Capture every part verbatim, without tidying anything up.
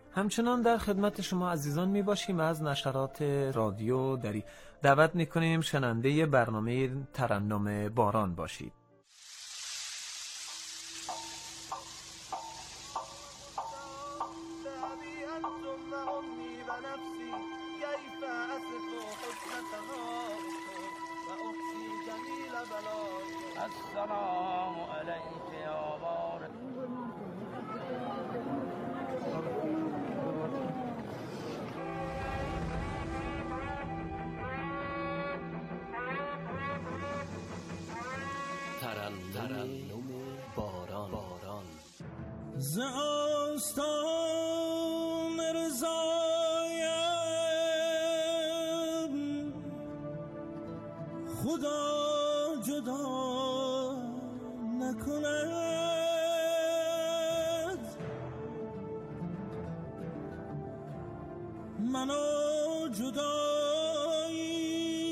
همچنان در خدمت شما عزیزان می باشیم. از نشرات رادیو دری دعوت می کنیم شنونده برنامه ترنم باران باشید. السلام علیک یا بارک. ترنم باران باران ز آستان رضایم خدا جدا نکند، منو جدایی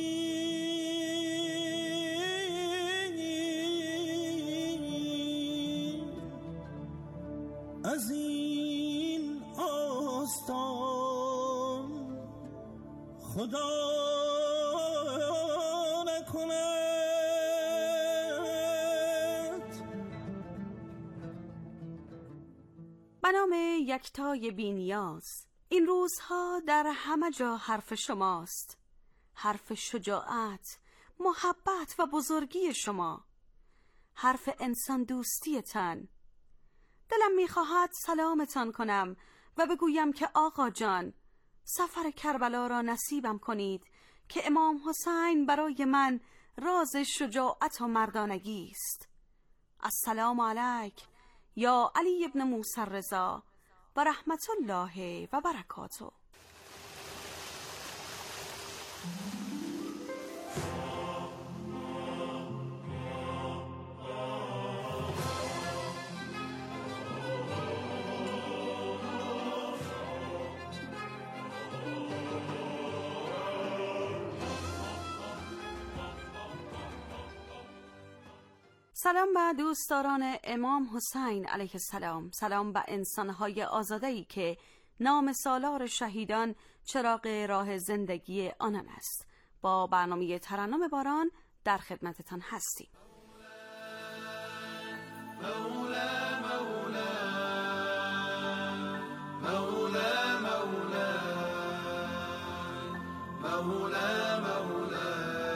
از این آستان خدا نکند. به نام یکتای بی‌نیاز. این روزها در همه جا حرف شماست، حرف شجاعت، محبت و بزرگی شما، حرف انسان دوستی تن. دلم میخواهد سلامتان کنم و بگویم که آقا جان، سفر کربلا را نصیبم کنید که امام حسین برای من راز شجاعت و مردانگی است. السلام علیک یا علی ابن موسی الرضا و رحمت الله و برکاته. سلام به دوستداران امام حسین علیه السلام. سلام به انسانهای آزاده‌ای که نام سالار شهیدان چراغ راه زندگی آنان است. با برنامه ترنم باران در خدمتتان هستیم. مولا مولا مولا مولا مولا مولا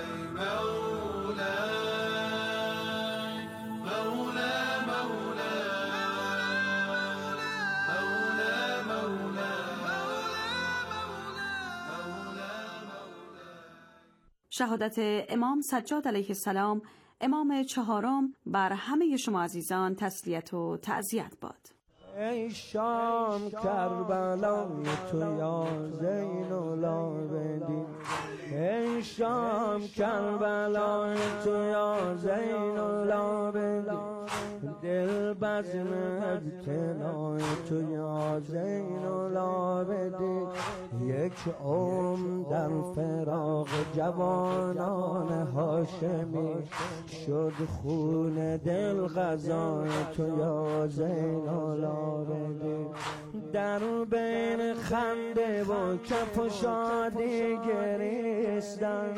شهادت امام سجاد علیه السلام، امام چهارم، بر همه شما عزیزان تسلیت و تعزیت باد. ای شام کربلای تو یا زین العابدین، ای شام کربلای تو یا زین العابدین، دل بزم ابتلای تو یا زین العابدین، یک عمر در فراق جوانان هاشمی شد خون دل غذای تو یا زین العابدین، در بین خنده و کف و شادی گریستن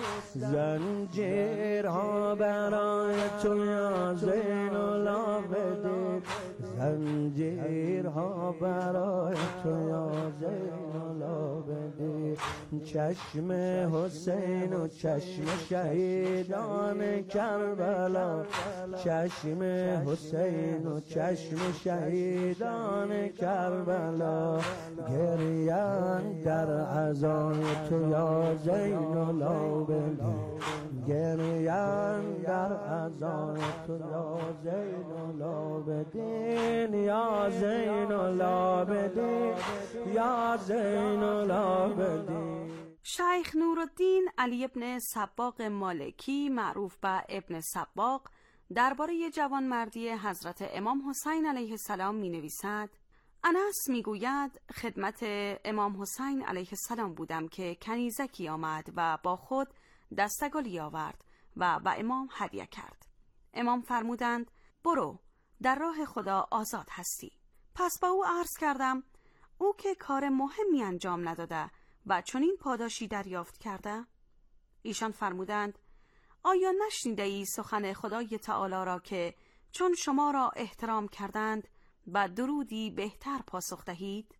زنجیرها برای تو یا زین العابدین، زنجیرها برای تو یا زین العابدین، چشم حسین و چشم شهیدان کربلا، چشم حسین و چشم شهیدان کربلا، گریان در عزای تو یا زین العابدین، گریان در عزای تو یا زین العابدین، یا زین العابدین، یا زین العابدین. شیخ نورالدین علی ابن سباق مالکی، معروف به ابن سباق، درباره جوانمردی حضرت امام حسین علیه السلام می نویسد: انس می گوید خدمت امام حسین علیه السلام بودم که کنیزکی آمد و با خود دستگلی آورد و به امام هدیه کرد. امام فرمودند برو، در راه خدا آزاد هستی. پس به او عرض کردم او که کار مهمی انجام نداده و چنین پاداشی دریافت کرده؟ ایشان فرمودند: آیا نشنیده ای سخن خدای تعالی را که چون شما را احترام کردند و درودی بهتر پاسخ دهید؟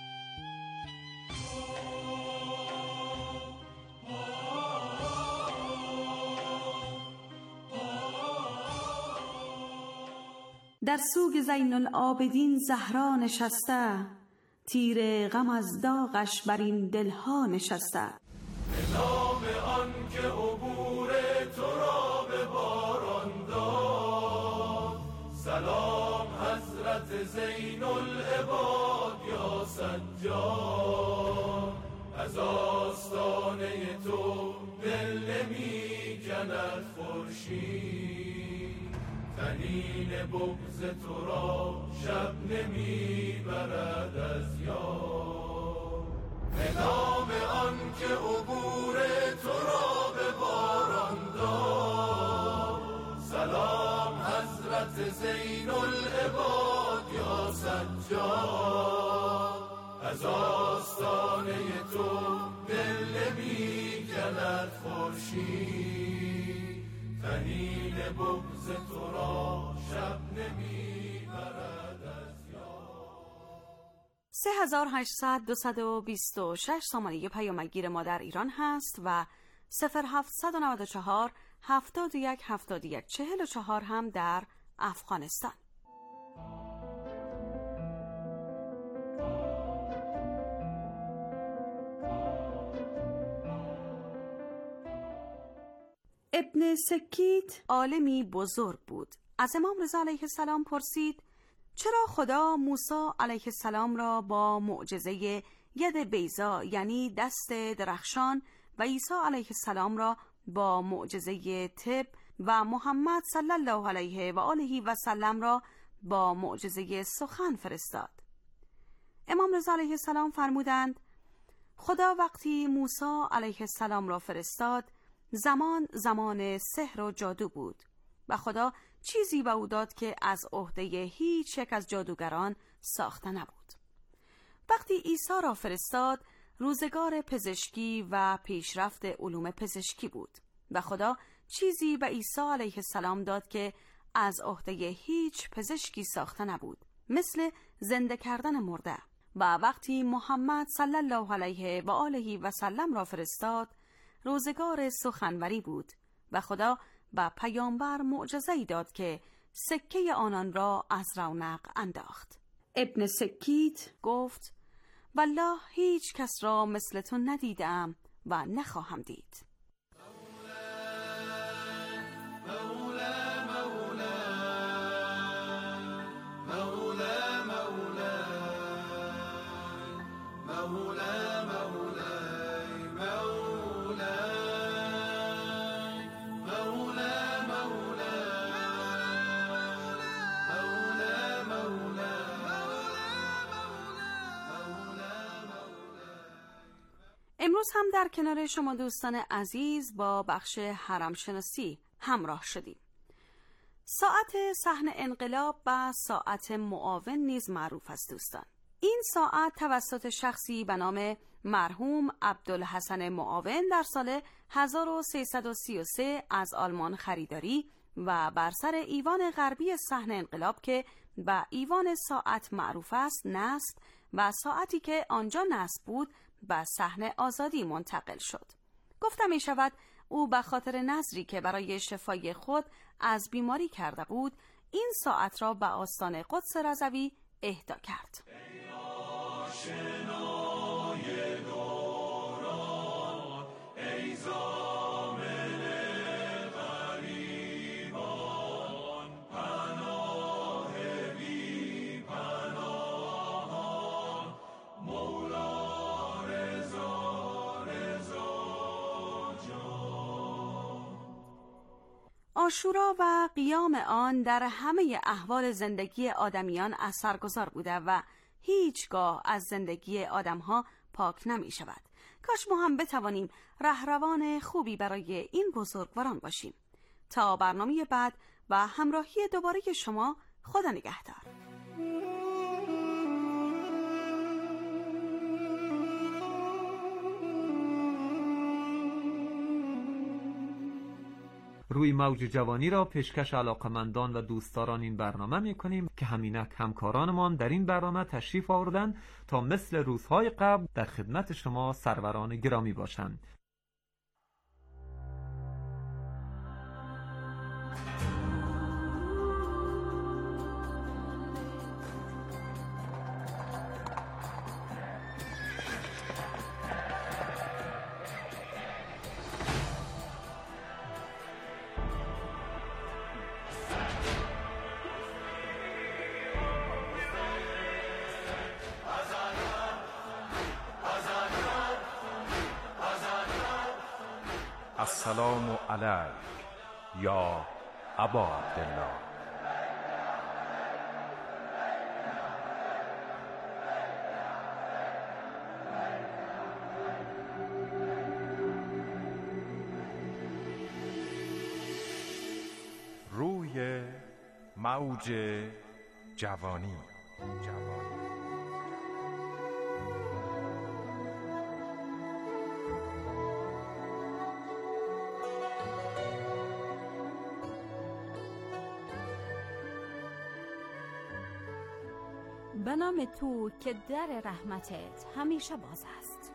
در سوگ زین العابدین زهرا نشسته، تیر غم از داغش بر این دلها نشسته. نام آن که عبور تو را به باران داد، سلام حضرت زین العباد یا سجاد. از آستانه تو دل نمی جند خورشید، تنین بغض تو را شب نمی برد از یاد. به نام آن که عبور تو را به باران داد، سلام حضرت زین العباد یا سجاد. از آستانه تو دل نمی جند خورشید، تنین بغض تو را شب نمی برد از یاد. سه هزار و هشتصد دویست و بیست و شش سامانه پیامگیر ما در ایران هست و صفر هفتصد و نود و چهار هفتاد و یک هفتاد و یک چهل و چهار هم در افغانستان. ابن سکیت عالمی بزرگ بود. از امام رضا علیه السلام پرسید: چرا خدا موسی علیه السلام را با معجزه ید بیضا یعنی دست درخشان و عیسی علیه السلام را با معجزه طب و محمد صلی الله علیه و آله و سلم را با معجزه سخن فرستاد؟ امام رضا علیه السلام فرمودند: خدا وقتی موسی علیه السلام را فرستاد، زمان زمان سحر و جادو بود و خدا چیزی به او داد که از عهده هیچ یک از جادوگران ساخته نبود. وقتی عیسی را فرستاد، روزگار پزشکی و پیشرفت علوم پزشکی بود و خدا چیزی به عیسی علیه السلام داد که از عهده هیچ پزشکی ساخته نبود، مثل زنده کردن مرده. و وقتی محمد صلی الله علیه و آله و سلم را فرستاد، روزگار سخنوری بود و خدا به پیامبر معجزه‌ای داد که سکه آنان را از رونق انداخت. ابن سکیت گفت: والله هیچ کس را مثل تو ندیدم و نخواهم دید. امروز هم در کنار شما دوستان عزیز با بخش حرم شناسی همراه شدیم. ساعت صحن انقلاب و ساعت معاون نیز معروف است دوستان. این ساعت توسط شخصی به نام مرحوم عبدالحسن معاون در سال هزار و سیصد و سی و سه از آلمان خریداری و بر سر ایوان غربی صحن انقلاب که به ایوان ساعت معروف است نصب و ساعتی که آنجا نصب بود به صحن آزادی منتقل شد. گفته می شود او به خاطر نذری که برای شفای خود از بیماری کرده بود، این ساعت را به آستان قدس رضوی اهدا کرد. عاشورا و قیام آن در همه احوال زندگی آدمیان اثرگذار بوده و هیچگاه از زندگی آدمها پاک نمی شود. کاش ما هم بتوانیم رهروان خوبی برای این بزرگواران باشیم. تا برنامه بعد و همراهی دوباره شما، خدا نگهدار. روی موج جوانی را پیشکش علاقمندان و دوستداران این برنامه می‌کنیم که همینک همکارانمان در این برنامه تشریف آوردن تا مثل روزهای قبل در خدمت شما سروران گرامی باشند. السلام علیک یا ابا عبدالله. روی موج جوانی. جوانی به نام تو که در رحمتت همیشه باز است.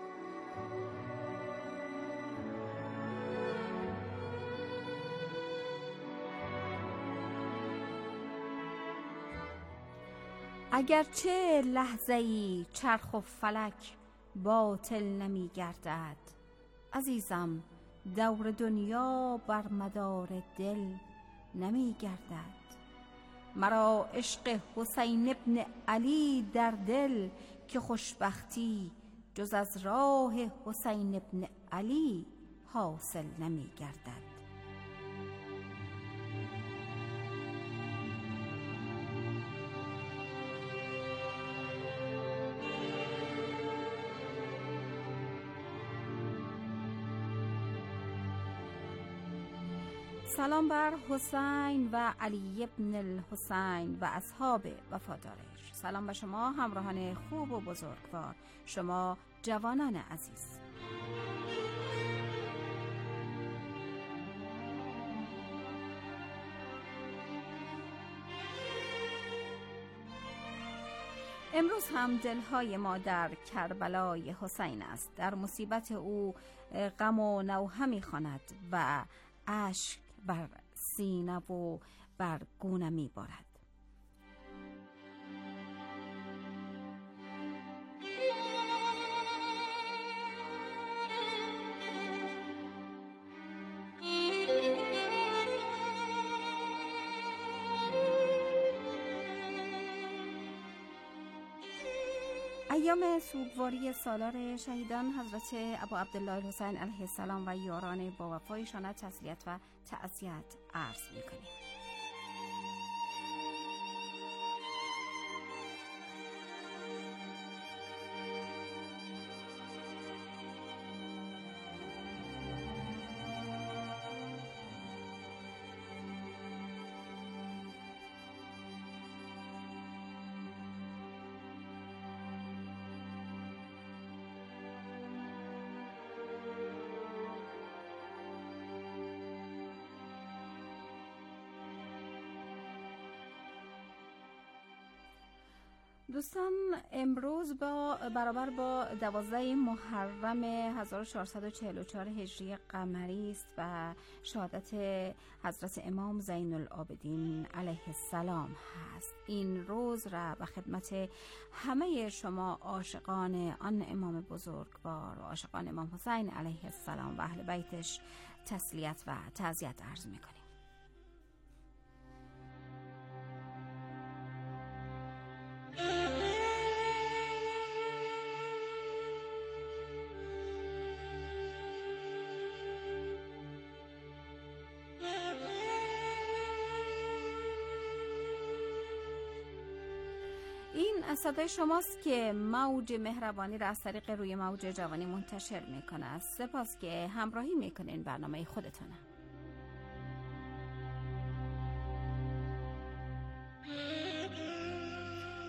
اگرچه لحظه‌ای چرخ و فلک باطل نمی گردد، عزیزم دور دنیا بر مدار دل نمی گردد. مرا عشق حسین ابن علی در دل که خوشبختی جز از راه حسین ابن علی حاصل نمی گردد. سلام بر حسین و علی ابن الحسین و اصحاب وفادارش. سلام به شما همراهان خوب و بزرگوار، شما جوانان عزیز. امروز هم دلهای ما در کربلای حسین است. در مصیبت او غم و نوحه می‌خواند و اشک بر سینه و بر گونه می بارد. ایام سوگواری سالار شهیدان حضرت ابا عبدالله الحسین علیه السلام و یاران با وفایشان تسلیت و تعزیت عرض می‌کنیم. دوستان، امروز با برابر با دوازده محرم هزار و چهارصد و چهل و چهار هجری قمری است و شهادت حضرت امام زین العابدین علیه السلام هست. این روز را به خدمت همه شما عاشقان آن امام بزرگوار و عاشقان امام حسین علیه السلام و اهل بیتش تسلیت و تعزیت عرض می‌کنیم. این صدای شماست که موج مهربانی را از طریق روی موج جوانی منتشر میکنه. سپاس که همراهی میکنین برنامه خودتونه.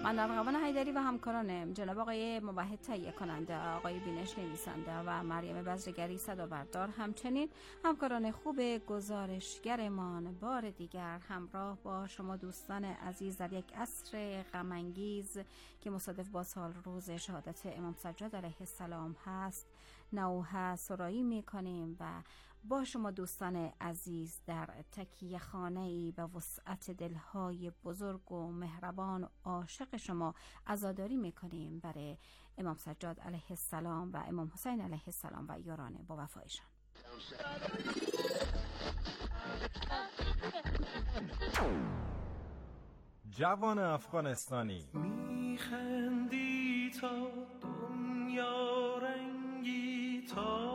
من ارغوان حیدری و همکارانم جناب آقای موحد تهیه کننده، آقای بینش نویسنده و مریم بزرگری صدابردار، همچنین همکاران خوب گزارشگرمان بار دیگر همراه با شما دوستان عزیز در یک عصر غم انگیز که مصادف با سال روز شهادت امام سجاد علیه السلام هست نوحه سرایی میکنیم و با شما دوستان عزیز در تکیه خانه‌ای به وسعت دلهای بزرگ و مهربان و عاشق شما عزاداری میکنیم برای امام سجاد علیه السلام و امام حسین علیه السلام و یاران با وفایشان. جوان افغانستانی میخندی تا دنیا رنگی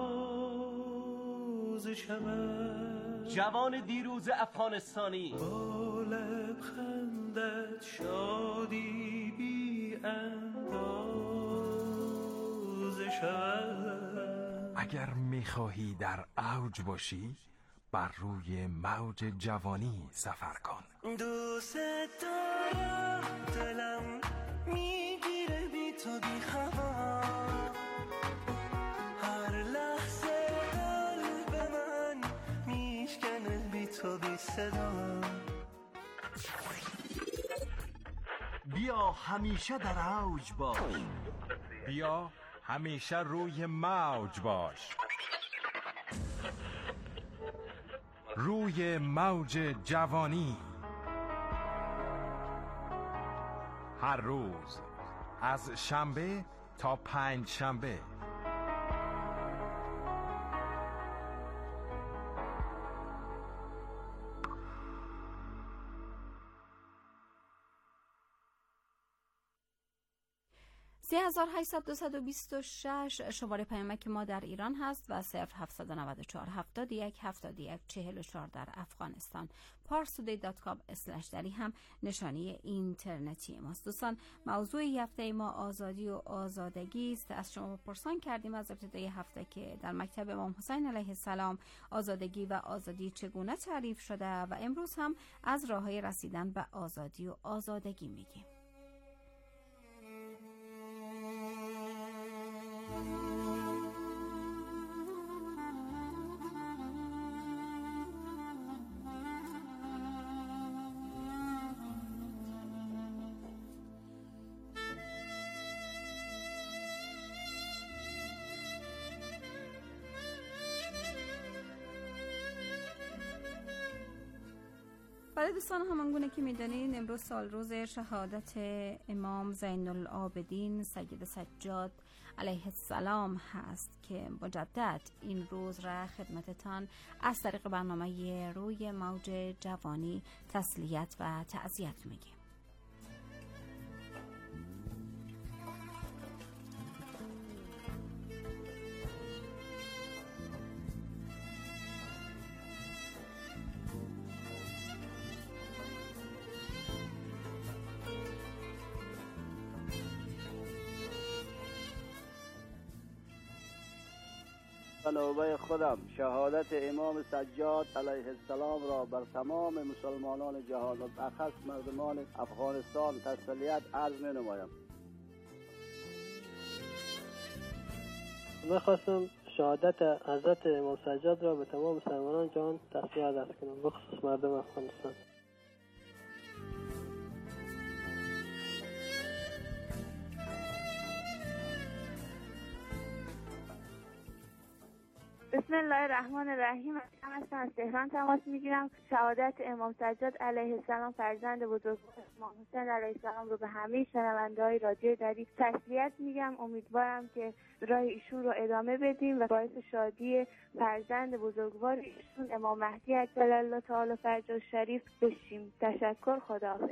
تازه شود، جوان دیروز افغانستانی با لبخندت شادی بی اندازه شود. اگر میخواهی در اوج باشی بر روی موج جوانی سفر کن. دوست دارم، دلم میگیره بی تو بی خبر، هر لحظه قلب من میشکنه بی تو بی صدا. بیا همیشه در اوج باش، بیا همیشه روی موج باش، روی موج جوانی. هر روز از شنبه تا پنج شنبه سه هزار و هشتصد دویست و بیست و شش شماره پیامک ما در ایران هست و صفر هفتصد و نود و چهار هفتاد و یک هفتاد و یک چهل و چهار در افغانستان. پارسودی دات کام اسلش دری هم نشانی اینترنتی ماست. دوستان، موضوع هفته ما آزادی و آزادگی است. از شما پرسان کردیم از ابتدای هفته که در مکتب امام حسین علیه السلام آزادگی و آزادی چگونه تعریف شده و امروز هم از راههای رسیدن به آزادی و آزادگی میگیم. برای دوستان همانگونه که میدانید امروز سال روز شهادت امام زین العابدین سید سجاد علیه السلام هست که مجدد این روز را خدمتتان از طریق برنامه روی موج جوانی تسلیت و تعزیت میگیم. نوبه خودم شهادت امام سجاد علیه السلام را بر تمام مسلمانان جهان و بالاخص مردمان افغانستان تسلیت عرض می نمایم. من خواستم شهادت حضرت امام سجاد را به تمام مسلمانان جهان تسلیت عرض کنم، بخصوص مردم افغانستان. بسم الله الرحمن الرحیم. من از تهران تماس میگیرم. شهادت امام سجاد علیه السلام فرزند بزرگوار امام حسین علیه السلام رو به همه شنونده‌های رادیو دری تسلیت میگم. امیدوارم که راه ایشون رو ادامه بدیم و باعث شادی فرزند بزرگوار ایشون امام مهدی عجل الله تعالی فرجه الشریف بشیم. تشکر. خداحافظ.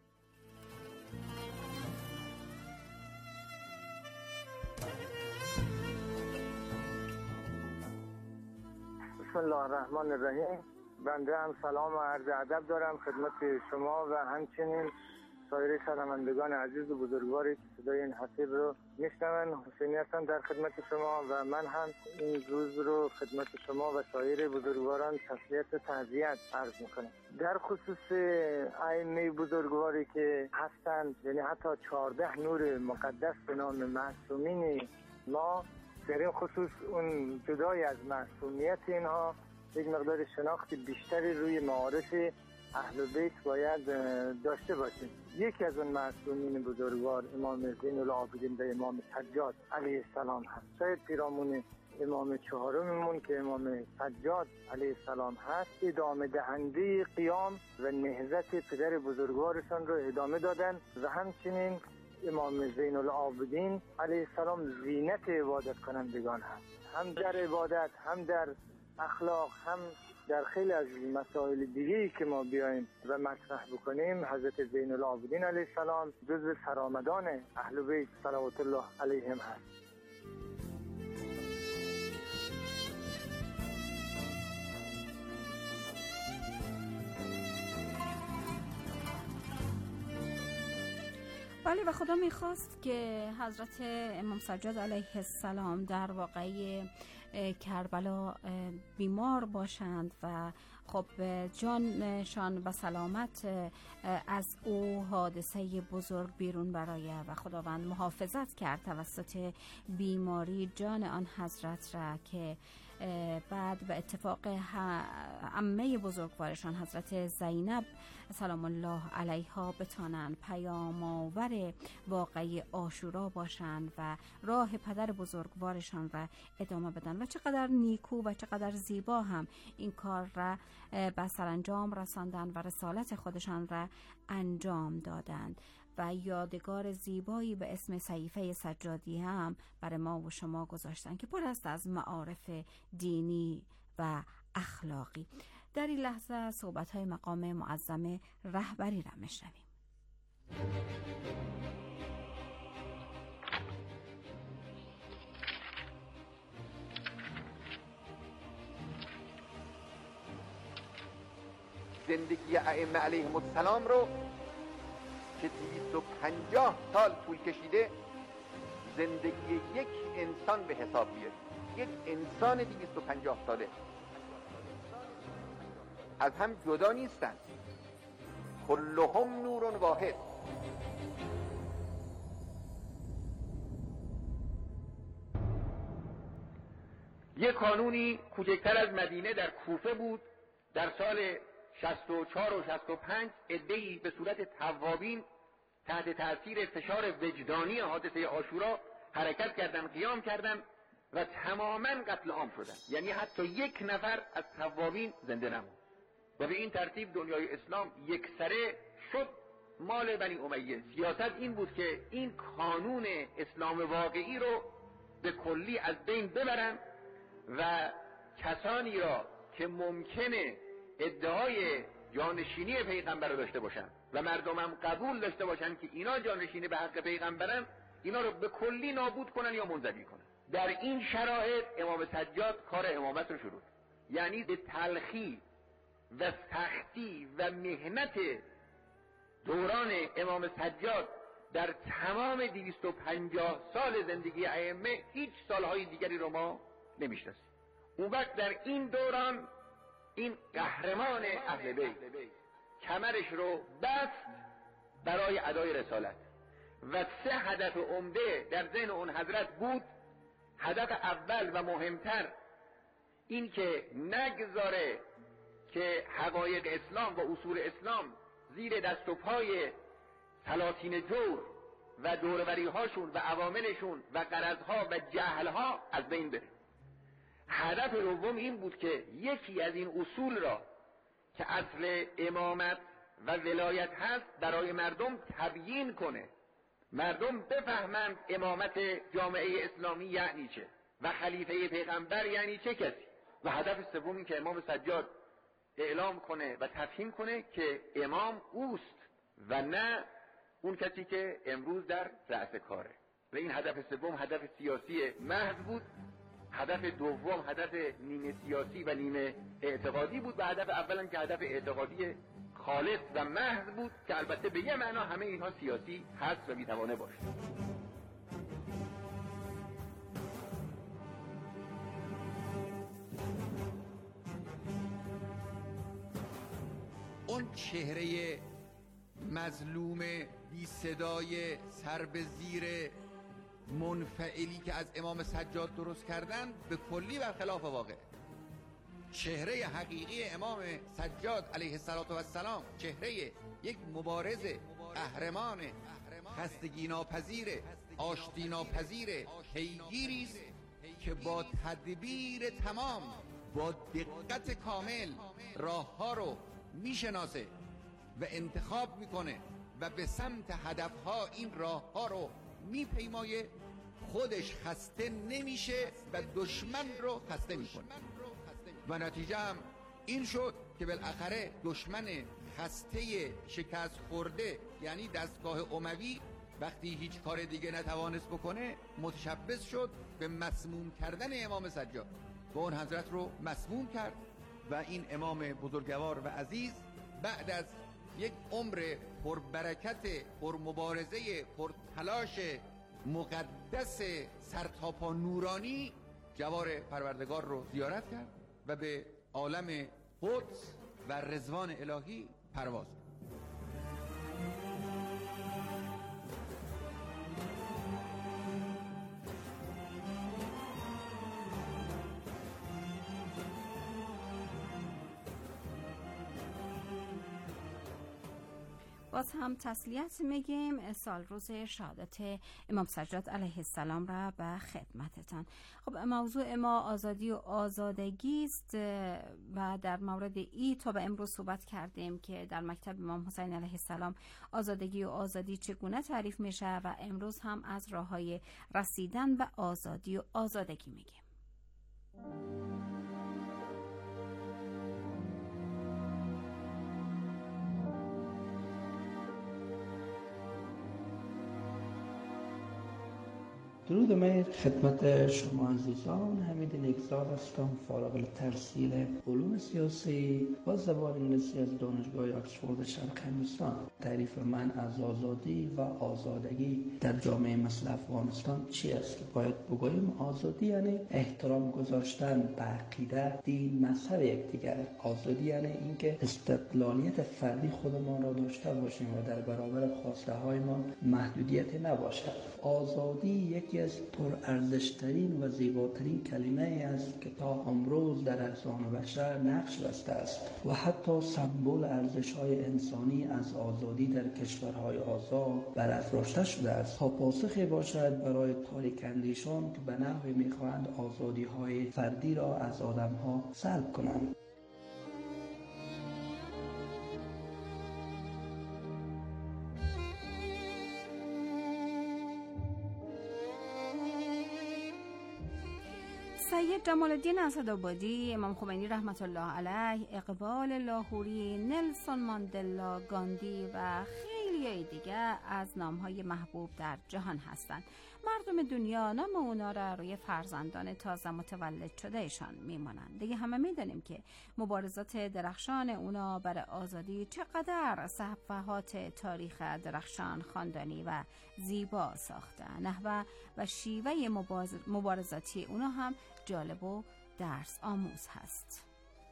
بسم الله الرحمن الرحیم. بنده هم سلام و عرض ادب دارم خدمت شما و همچنین سایر شنوندگان عزیز و بزرگواری که صدای این حسیر رو میشنون. حسینی هستم در خدمت شما و من هم این روز رو خدمت شما و سایر بزرگواران تسلیت و تعزیت عرض میکنم. در خصوص ائمه بزرگواری که هستند، یعنی حتی چهارده نور مقدس به نام معصومین ما، در این خصوص اون جدای از معصومیت اینها یک مقدار شناخت بیشتری روی معارف اهل بیت باید داشته باشیم. یکی از اون معصومین بزرگوار امام زین العابدین و امام سجاد علیه السلام هست. شاید پیرامون امام چهارممون که امام سجاد علیه السلام هست ادامه دهنده قیام و نهضت پدر بزرگوارشان رو ادامه دادن و همچنین امام زین العابدین علیه السلام زینت عبادت کنندگان هست، هم در عبادت، هم در اخلاق، هم در خیلی از مسائل دیگه‌ای که ما بیایم و مطرح بکنیم. حضرت زین العابدین علیه السلام جزو سرآمدان اهل بیت صلوات الله علیهم هست. بله، و خدا میخواست که حضرت امام سجاد علیه السلام در واقعه کربلا بیمار باشند و خب جانشان و سلامت از او حادثه بزرگ بیرون برآید و خداوند محافظت کرد توسط بیماری جان آن حضرت را که بعد به اتفاق عمه بزرگوارشان حضرت زینب سلام الله علیها بتانند پیام آور واقعی عاشورا باشند و راه پدر بزرگوارشان را ادامه بدن. و چقدر نیکو و چقدر زیبا هم این کار را به سرانجام رساندن و رسالت خودشان را انجام دادند و یادگار زیبایی به اسم صحیفه سجادی هم برای ما و شما گذاشتن که پر است از معارف دینی و اخلاقی. در این لحظه صحبت‌های مقام معظم رهبری را میشنویم. زندگی ائمه علیهم السلام رو که دویست و پنجاه سال طول کشیده زندگی یک انسان به حساب بیارید. یک انسان دویست و پنجاه ساله از هم جدا نیستند، کلهم نور واحد. یک کانونی کوچکتر از مدینه در کوفه بود. در سال شصت و چهار و شصت و پنج عده‌ای به صورت توابین تحت تأثیر فشار وجدانی حادثه عاشورا حرکت کردن، قیام کردن و تماما قتل عام شدن. یعنی حتی یک نفر از توابین زنده نموند و به این ترتیب دنیای اسلام یک سره شد مال بنی امیه. سیاست این بود که این قانون اسلام واقعی رو به کلی از بین ببرن و کسانی را که ممکنه ادعای جانشینی پیغمبر رو داشته باشن و مردمم قبول داشته باشن که اینا جانشینی به حق پیغمبرن، اینا رو به کلی نابود کنن یا منزوی کنن. در این شرایط امام سجاد کار امامت رو شروع، یعنی به تلخی و سختی و مهنت دوران امام سجاد در تمام دویست و پنجاه سال زندگی ائمه هیچ سالهای دیگری رو ما نمیشناسیم. اون وقت در این دوران این قهرمان اهل بیت کمرش رو بست برای ادای رسالت و سه هدف عمده در ذهن اون حضرت بود. هدف اول و مهمتر این که نگذاره که حقایق اسلام و اصول اسلام زیر دست و پای سلاطین جور و دوروری هاشون و عواملشون و غرضها و جهلها از بین بره. هدف دوم این بود که یکی از این اصول را که اصل امامت و ولایت هست برای مردم تبیین کنه، مردم بفهمند امامت جامعه اسلامی یعنی چه و خلیفه پیغمبر یعنی چه کسی. و هدف سوم این که امام سجاد اعلام کنه و تفهیم کنه که امام اوست و نه اون کسی که امروز در رأس کاره. و این هدف سوم هدف سیاسی محض بود. هدف دوم هدف نیمه سیاسی و نیمه اعتقادی بود و هدف اولم که هدف اعتقادی خالص و محض بود که البته به یه معنا همه اینها سیاسی هست و میتوانه باشه. اون چهره مظلوم بی صدای سر به زیر منفعلی که از امام سجاد درست کردن به کلی برخلاف واقع. چهره حقیقی امام سجاد علیه السلام چهره یک مبارز قهرمان، خستگی ناپذیر، آشتی ناپذیر، پیگیری است که با تدبیر تمام، با دقت کامل راهها رو میشناسه و انتخاب میکنه و به سمت هدفها این راهها رو میپیمایه، خودش خسته نمیشه و دشمن رو خسته میکنه و نتیجه هم این شد که بالاخره دشمن خسته شکست خورده یعنی دستگاه اموی وقتی هیچ کار دیگه نتوانست بکنه متشبث شد به مسموم کردن امام سجاد و اون حضرت رو مسموم کرد و این امام بزرگوار و عزیز بعد از یک عمر پربرکت، پرمبارزه، پرتلاش مقدس سرتاپا نورانی جوار پروردگار رو زیارت کرد و به عالم قدس و رضوان الهی پرواز کرد. باز هم تسلیت میگیم سال روز شهادت امام سجاد علیه السلام را به خدمتتان. خب موضوع ما آزادی و آزادگی است و در مورد ای تا به امروز صحبت کردیم که در مکتب امام حسین علیه السلام آزادگی و آزادی چگونه تعریف میشه و امروز هم از راههای رسیدن به آزادی و آزادگی میگیم. درود من خدمت شما عزیزان. حمید نیکزاد هستم، فارغ التحصیل علوم سیاسی با زبان انگلیسی از دانشگاه آکسفورد شرق هندوستان. تعریف من از آزادی و آزادگی در جامعه مثل افغانستان چی است که باید بگوییم؟ آزادی یعنی احترام گذاشتن به عقیده، دین، مذهب یکدیگر. آزادی یعنی اینکه استقلالیت فردی خودمان را داشته باشیم و در برابر خواسته هایمان محدودیت نباشد. آزادی یکی از پرارزشترین و زیباترین کلمه است که تا امروز در اذهان بشر نقش بسته است و حتی سمبل ارزش‌های انسانی از آزادی در کشورهای آزاد برافراشته شده است تا پاسخی باشد برای تاریک اندیشان که به نحوی می‌خواهند آزادی‌های فردی را از آدم‌ها سلب کنند. سید جمال الدین اسدآبادی، امام خمینی رحمت الله علیه، اقبال لاهوری، نلسون ماندلا، گاندی و خیلی دیگه از نامهای محبوب در جهان هستند. مردم دنیا نام اونا را روی فرزندان تازه متولد شده ایشان میمانند. دیگه همه میدانیم که مبارزات درخشان اونا برای آزادی چقدر صفحات تاریخ درخشان، خواندنی و زیبا ساخته. نحوه و شیوه مبارزاتی اونا هم جالب و درس آموز هست.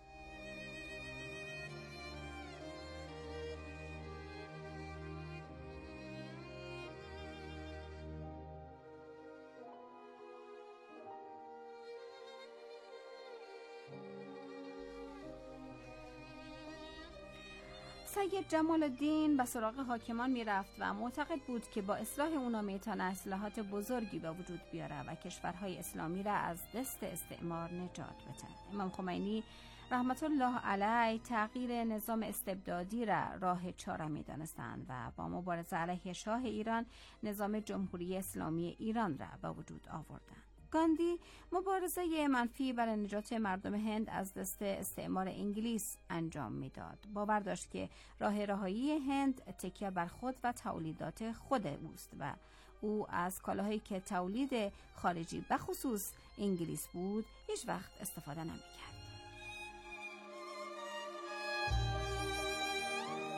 سید جمال الدین به سراغ حاکمان می رفت و معتقد بود که با اصلاح اونا میتونه اصلاحات بزرگی به وجود بیاره و کشورهای اسلامی را از دست استعمار نجات بده. امام خمینی رحمت الله علیه تغییر نظام استبدادی را راه چاره می دانستند و با مبارزه علیه شاه ایران نظام جمهوری اسلامی ایران را به وجود آوردند. گاندی مبارزه منفی برای نجات مردم هند از دست استعمار انگلیس انجام میداد. باور داشت که راه رهایی هند تکیه بر خود و تولیدات خود اوست و او از کالاهایی که تولید خارجی به خصوص انگلیس بود هیچ وقت استفاده نمیکرد.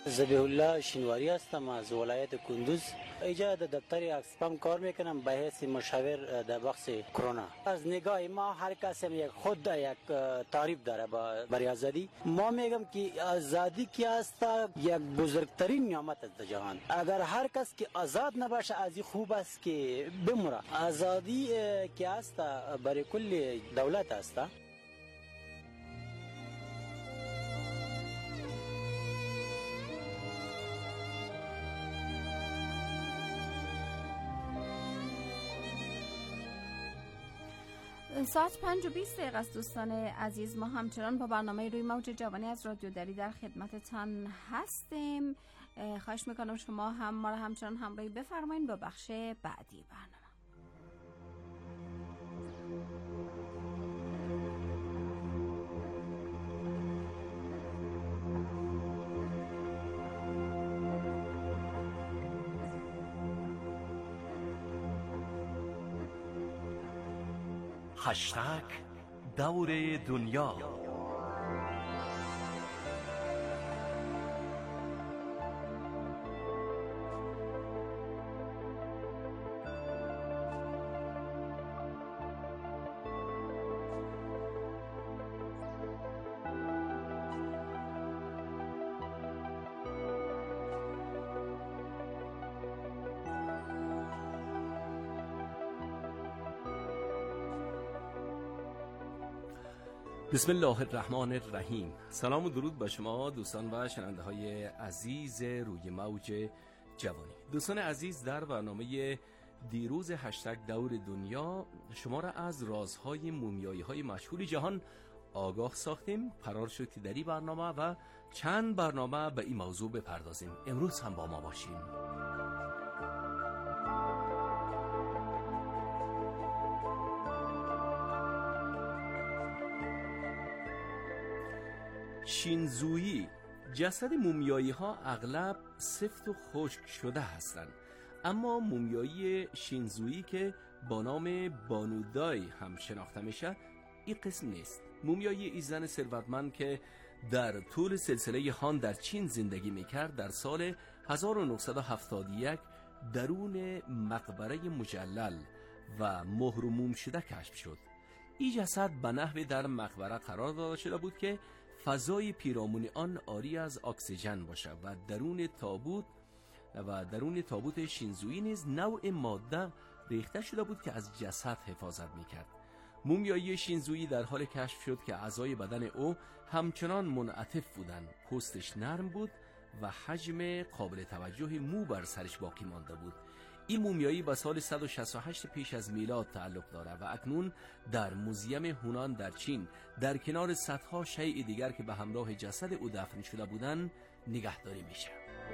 ذبیح الله شینواری هستم از ولایت کندوز. اینجا در دفتر اکسفام کار میکنم به حیث مشاور در بخش کرونا. از نگاه ما هر کس یک خود یک تعریف داره برای آزادی. ما میگم که آزادی که است یک بزرگترین نعمت است در جهان. اگر هر کس که آزاد نباشه از این خوب است که بمره. آزادی که است برای کل دولت است. ساعت پنج و بیست دقیقه است دوستان عزیز. ما همچنان با برنامه روی موج جوانی از رادیو دری در خدمتتان هستیم. خواهش میکنم شما هم ما را همچنان همراهی بفرمایید با بخش بعدی برنامه. هشتگ دور دنیا. بسم الله الرحمن الرحیم. سلام و درود با شما دوستان و شنونده های عزیز روی موج جوانی. دوستان عزیز، در برنامه دیروز هشتگ دور دنیا شما را از رازهای مومیایی های مشهور جهان آگاه ساختیم. قرار شد که در این برنامه و چند برنامه به این موضوع بپردازیم. امروز هم با ما باشیم. شینزویی. جسد مومیایی ها اغلب سفت و خشک شده هستند، اما مومیایی شینزویی که با نام بانودای هم شناخته میشه این قسم نیست. مومیایی این زن ثروتمند که در طول سلسله هان در چین زندگی میکرد در سال هزار و نهصد و هفتاد و یک درون مقبره مجلل و مهر و موم شده کشف شد. این جسد به نحوی در مقبره قرار داده شده بود که فضای پیرامون آن عاری از اکسیژن باشه و درون تابوت و درون تابوت شینزویی نیز نوع ماده ریخته شده بود که از جسد حفاظت میکرد. مومیایی شینزویی در حال کشف شد که اعضای بدن او همچنان منعطف بودند، پوستش نرم بود و حجم قابل توجه مو بر سرش باقی مانده بود. این مومیایی به سال صد و شصت و هشت پیش از میلاد تعلق داره و اکنون در موزیم هونان در چین در کنار صدها شیء دیگر که به همراه جسد او دفن شده بودند نگهداری میشه.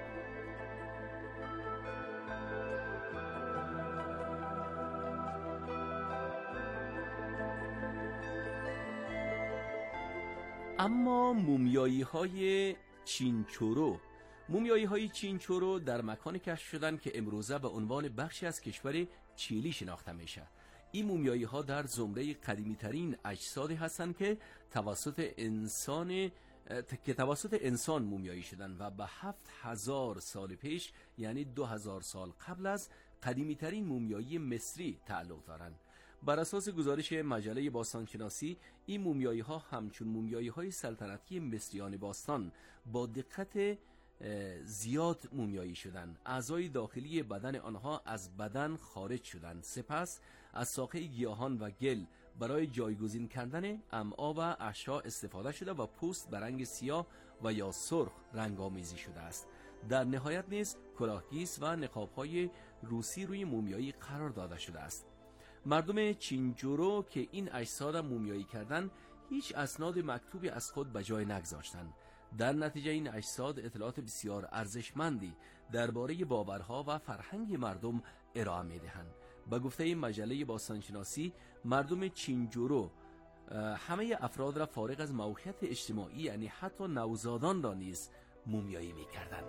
اما مومیایی های چینچورو مومیایی های چینچورو در مکان کشف شدن که امروزه به عنوان بخشی از کشور چیلی شناخته میشه. این مومیایی ها در زمره قدیمی ترین اجسادی هستند که توسط انسان که توسط انسان مومیایی شدن و به هفت هزار سال پیش یعنی دو هزار سال قبل از قدیمی ترین مومیایی مصری تعلق دارند. بر اساس گزارش مجله باستانشناسی این مومیایی ها همچون مومیایی های سلطنتی مصریان باستان با دقت زیاد مومیایی شدند. اعضای داخلی بدن آنها از بدن خارج شدند، سپس از ساقه گیاهان و گل برای جایگزین کردن امعا و احشا استفاده شده و پوست به رنگ سیاه و یا سرخ رنگامیزی شده است. در نهایت نیز کلاهگیس و نقاب‌های روسی روی مومیایی قرار داده شده است. مردم چینجورو که این اجساد مومیایی کردند هیچ اسناد مکتوبی از خود به جای نگذاشتند. در نتیجه این اجساد اطلاعات بسیار ارزشمندی درباره باورها و فرهنگ مردم ارائه می‌دهند. به گفته مجله باستانشناسی مردم چینجورو همه افراد را فارغ از موقعیت اجتماعی یعنی حتی نوزادان را نیز مومیایی می‌کردند.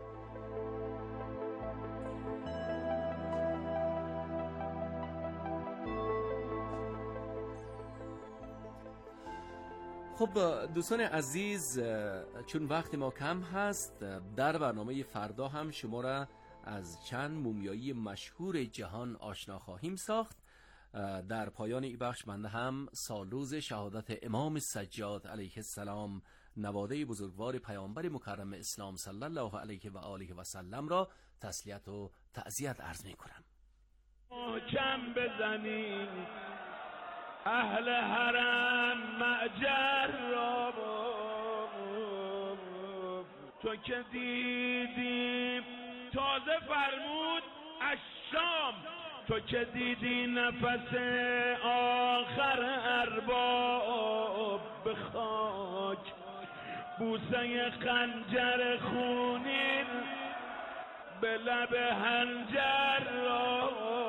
خب دوستان عزیز، چون وقت ما کم هست، در برنامه فردا هم شما را از چند مومیایی مشهور جهان آشنا خواهیم ساخت. در پایان این بخش بنده هم سالروز شهادت امام سجاد علیه السلام، نواده بزرگوار پیامبر مکرم اسلام صلی الله علیه و آله و سلم را تسلیت و تعزیت عرض می کنم. کم بزنیم اهل حرم معجر را، تو که دیدیم تازه فرمود الشام، تو که دیدی نفس آخر ارباب به خاک، بوسه خنجر خونین به لب هنجر را،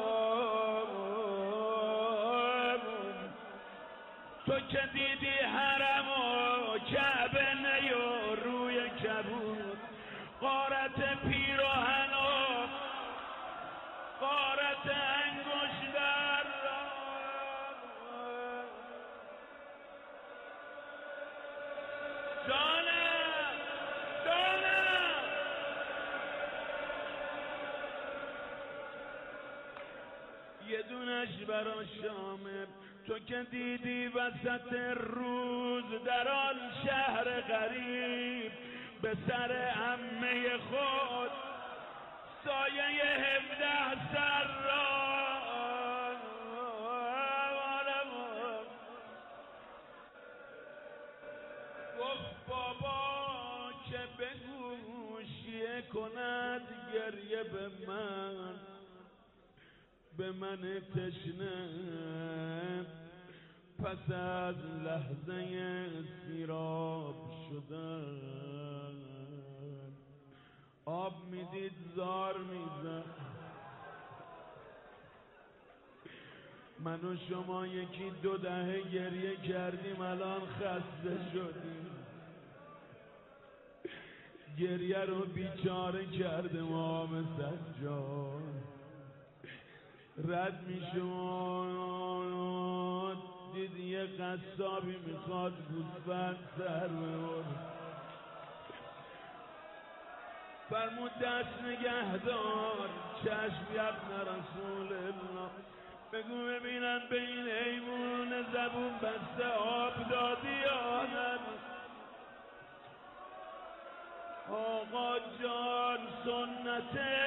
تو که دیدی حرم و کعبه نیو روی کبود، غارت پیراهن و غارت انگشتر را، جانم جانم یه دونش برا شامه، تو که دیدی وسط روز در آن شهر غریب به سر عمه خود سایه هفده سر را، گفت بابا که بگو شیعه کند گریه به من، به من تشنه پس از لحظه سیراب شدن، آب میدید زار میزد. من و شما یکی دو دهه گریه کردیم، الان خسته شدیم. گریه رو بیچاره کرده امام سجاد. رد میشد دید یه قصابی میخواد گوسفند سر ببره، فرمود دست نگهدار، چشم یبن رسول الله، بگو ببینن به این حیوان زبون بسته آب دادی یا نه؟ آقا جان سنته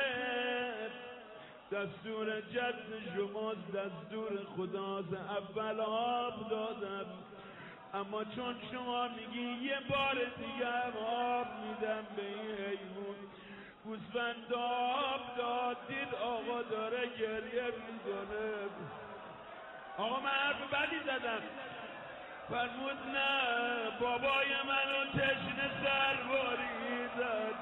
دستور جد شماست، دستور خداست، اول آب دادم، اما چون شما میگی یه بار دیگه هم آب میدم به این حیوان. گوسفند آب داد، دید آقا داره گریه میکنه. آقا من حرف بدی زدم، فرمود نه بابای منو تشنه سر باریدن.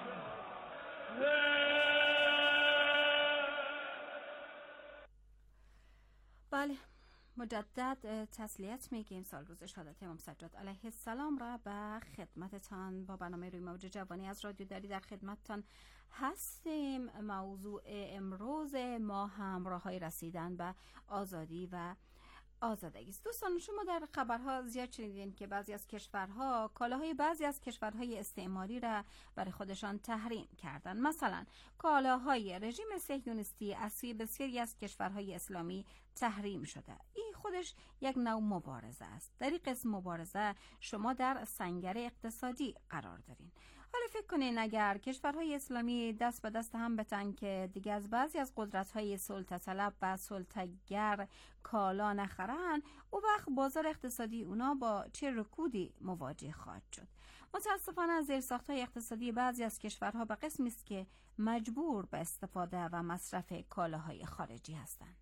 بله، مجدد تسلیت میگیم سال روز شهادت امام سجاد علیه السلام را به خدمتتان. با برنامه روی موج جوانی از رادیو دری در خدمتتان هستیم. موضوع امروز ما همراهی رسیدن به آزادی و آزادگی است. دوستان شما در خبرها زیاد شنیدین که بعضی از کشورها کالاهای بعضی از کشورهای استعماری را برای خودشان تحریم کردند. مثلا کالاهای رژیم صهیونیستی از سوی بسیاری از کشورهای اسلامی تحریم شده. این خودش یک نوع مبارزه است. در این قسم مبارزه شما در سنگر اقتصادی قرار دارین. حالا فکر کنین اگر کشورهای اسلامی دست به دست هم بتن که دیگه از بعضی از قدرت‌های سلطه طلب و سلطه‌گر کالا نخرن، او وقت بازار اقتصادی اونا با چه رکودی مواجه خواهد شد. متاسفانه زیرساخت‌های اقتصادی بعضی از کشورها به قسمی است که مجبور به استفاده و مصرف کالاهای خارجی هستند.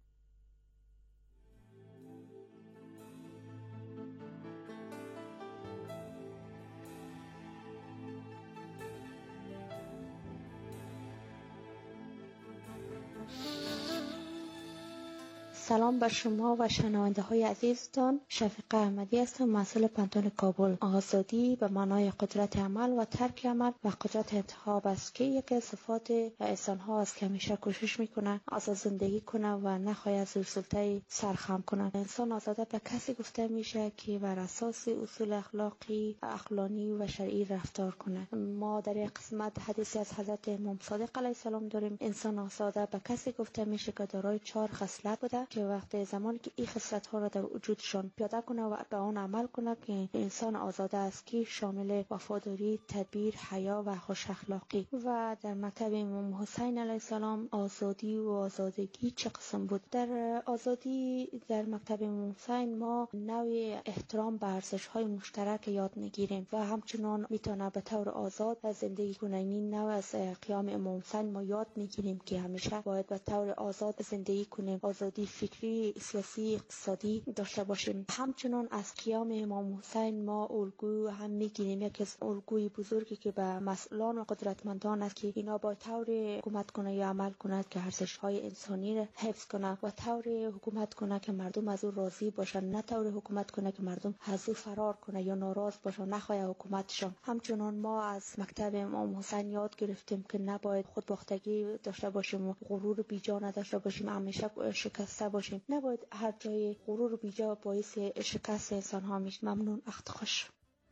سلام بر شما و شنونده های عزیزتان. شفیقه احمدی هستم، مسئول پانتون کابل. آزادی به معنای قدرت عمل و ترک عمل و قدرت انتخاب است که یکی از صفات انسان ها است که همیشه کوشش میکنه آزاد زندگی کنه و نخواهد از سلطه سرخم کنه. انسان آزاده به کسی گفته میشه که بر اساس اصول اخلاقی، اخلاقی و شرعی رفتار کنه. ما در یک قسمت حدیثی از حضرت امام صادق علیه السلام داریم. انسان آزاده به کسی گفته میشه که دارای چهار خصلت بوده که وقتی زمانی که این خصلت ها را در وجودشان پیاده کنه و به آن عمل کنه که انسان آزاده است، که شامل وفاداری، تدبیر، حیا و خوش اخلاقی. و در مکتب امام حسین علیه السلام آزادی و آزادگی چه قسم بود؟ در آزادی در مکتب امام حسین ما نوع احترام به ارزش های مشترک یاد میگیریم و همچنان میتونه به طور آزاد زندگی کنه. این نوع از قیام امام حسین ما یاد میگیریم که همیشه باید به طور آزاد زندگی کنیم، آزادی فکری، سیاسی، اقتصادی داشته باشیم. همچنان از قیام امام حسین ما الگو هم میگیریم. یکی از الگوی بزرگی که به مسئولان و قدرتمندان است که اینا با طور حکومت کنه یا عمل کنه که ارزش های انسانی را حفظ کنه و طور حکومت کنه که مردم از او راضی باشن، نه طور حکومت کنه که مردم از او فرار کنه یا ناراض باشن، نخواه حکومتشان. همچنان ما از مکتب امام حسین یاد گرفتیم که نباید خودباختگی داشته باشیم و غرور بیجا نداشته باشیم، همیشه شکسته باشیم. نباید هر جای غرور بیجا باعث شکست انسان ها میشه. ممنون، وقت خوش.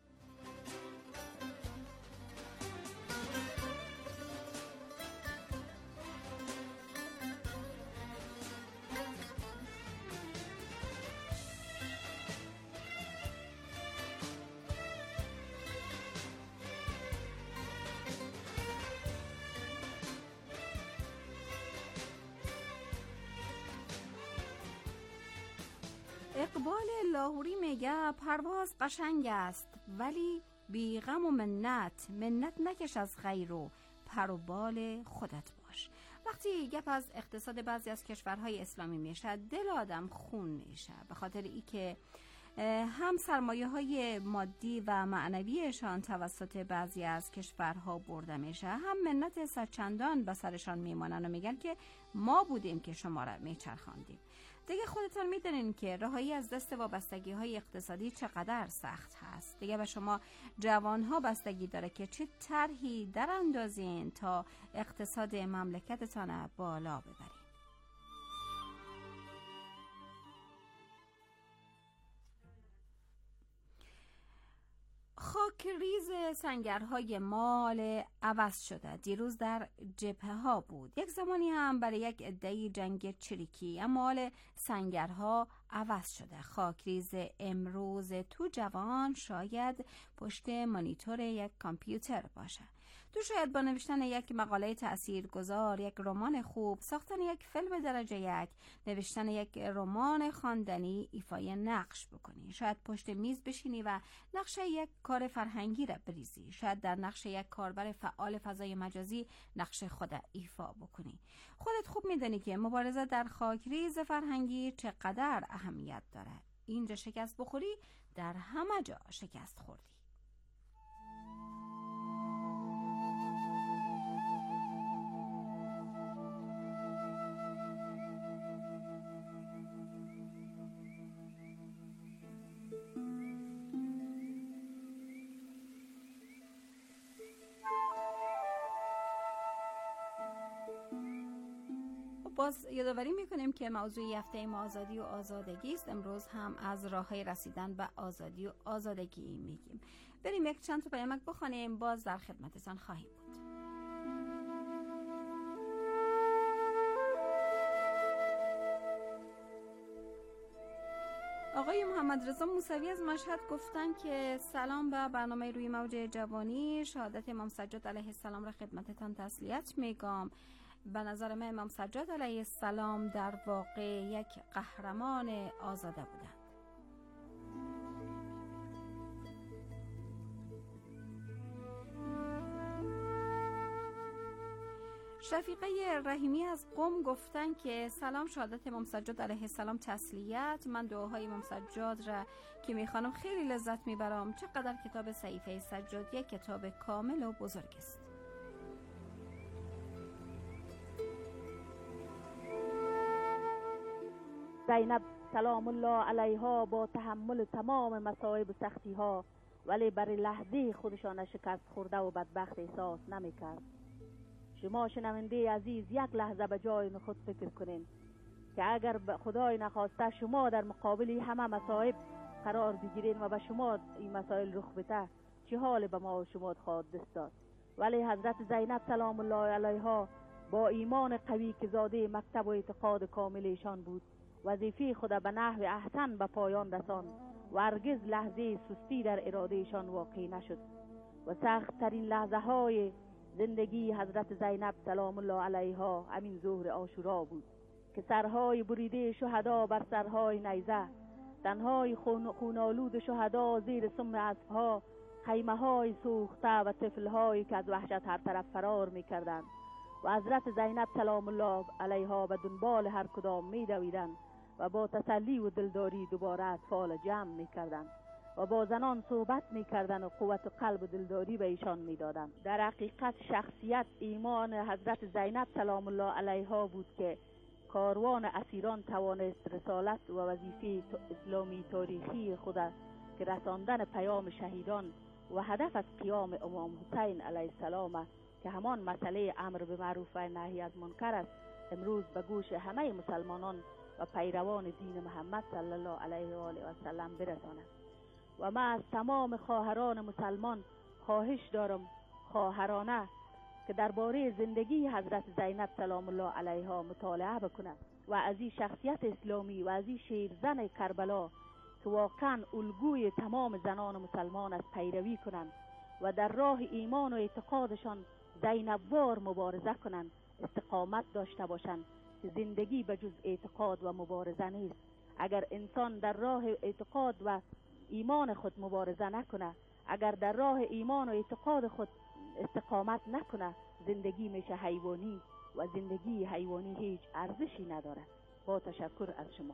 اقبال لاهوری میگه پرواز قشنگ است ولی بی غم و منت منت نکش از غیر و پر و بال خودت باش. وقتی گپ از اقتصاد بعضی از کشورهای اسلامی میشه دل آدم خون میشه، به خاطر ای که هم سرمایه های مادی و معنویشان توسط بعضی از کشورها برده میشه، هم منت سرچندان به سرشان میمانن و میگن که ما بودیم که شما را میچرخاندیم. دیگه خودتان میدونین که رهایی از دست وابستگی های اقتصادی چقدر سخت هست. دیگه به شما جوانها بستگی داره که چه طرحی در اندازین تا اقتصاد مملکتتان بالا ببرین. خاک ریز سنگرهای مال عوض شده. دیروز در جبهه ها بود، یک زمانی هم برای یک عده‌ای جنگ چریکی، اما مال سنگرها عوض شده. خاک ریز امروز تو جوان شاید پشت مانیتور یک کامپیوتر باشه. تو شاید با نوشتن یک مقاله تاثیرگذار، یک رمان خوب، ساختن یک فیلم درجه یک، نوشتن یک رمان خواندنی ایفای نقش بکنی. شاید پشت میز بشینی و نقشه یک کار فرهنگی را بریزی. شاید در نقشه یک کاربر فعال فضای مجازی نقشه خود ایفا بکنی. خودت خوب میدونی که مبارزه در خاکریز فرهنگی چقدر اهمیت داره. اینجا شکست بخوری، در همه جا شکست خوردی. باز یادآوری میکنیم که موضوع هفته ما آزادی و آزادگی است. امروز هم از راههای رسیدن به آزادی و آزادگی میگیم. بریم یک چند تا پیامک بخونیم، باز در خدمتتان خواهیم بود. آقای محمد رضا موسوی از مشهد گفتن که سلام به برنامه روی موج جوانی. شهادت امام سجاد علیه السلام را خدمتتان تسلیت میگم. به نظر من امام سجاد علیه السلام در واقع یک قهرمان آزاده بودند. شفیقه رحیمی از قم گفتن که سلام، شهادت امام سجاد علیه السلام تسلیت. من دعاهای امام سجاد را که میخوانم خیلی لذت میبرم. چقدر کتاب صحیفه سجاد یک کتاب کامل و بزرگ است. زینب سلام الله علیها با تحمل تمام مصائب و سختی ها ولی برای لحظه خودشان شکست خورده و بدبخت احساس نمی کرد. شما شنونده عزیز یک لحظه به جای خود فکر کنین که اگر خدای نخواسته شما در مقابل همه مصائب قرار بگیرین و به شما این مسائل رخ بده چه حال به ما و شما خواهد دست داد. ولی حضرت زینب سلام الله علیها با ایمان قوی که زاده مکتب و اعتقاد کامل ایشان بود وظیفه خود به نحو احسن به پایان رساند و هرگز لحظه سستی در اراده ایشان واقع نشد و سخت ترین لحظه های زندگی حضرت زینب سلام الله علیها همین ظهر عاشورا بود که سرهای بریده شهدا بر سرهای نیزه، تنهای خون خونالود شهدا زیر سم اسبها، خیمه های سوخته و طفلهایی که از وحشت هر طرف فرار می کردند و حضرت زینب سلام الله علیها به دنبال هر کدام می دویدند و با تسلی و دلداری دوباره اطفال جمع می کردند و با زنان صحبت می کردند و قوت قلب و دلداری به ایشان می دادند. در حقیقت شخصیت ایمان حضرت زینب سلام الله علیها بود که کاروان اسیران توانست رسالت و وظیفه اسلامی تاریخی خود که رساندن پیام شهیدان و هدف از قیام امام حسین علیه السلام که همان مسئله امر به معروف و نهی از منکر است امروز به گوش همه مسلمانان و پیروان دین محمد صلی الله علیه و آله و سلم برساند. و من از تمام خواهران مسلمان خواهش دارم خواهرانه که درباره زندگی حضرت زینب سلام الله علیها مطالعه بکنند و از این شخصیت اسلامی و از این شیرزن کربلا که واقعا الگوی تمام زنان مسلمان است پیروی کنند و در راه ایمان و اعتقادشان زینبوار مبارزه کنند، استقامت داشته باشند که زندگی به جز اعتقاد و مبارزه نیست. اگر انسان در راه اعتقاد و ایمان خود مبارزه نکنه، اگر در راه ایمان و اعتقاد خود استقامت نکنه، زندگی میشه حیوانی و زندگی حیوانی هیچ ارزشی نداره. با تشکر از شما.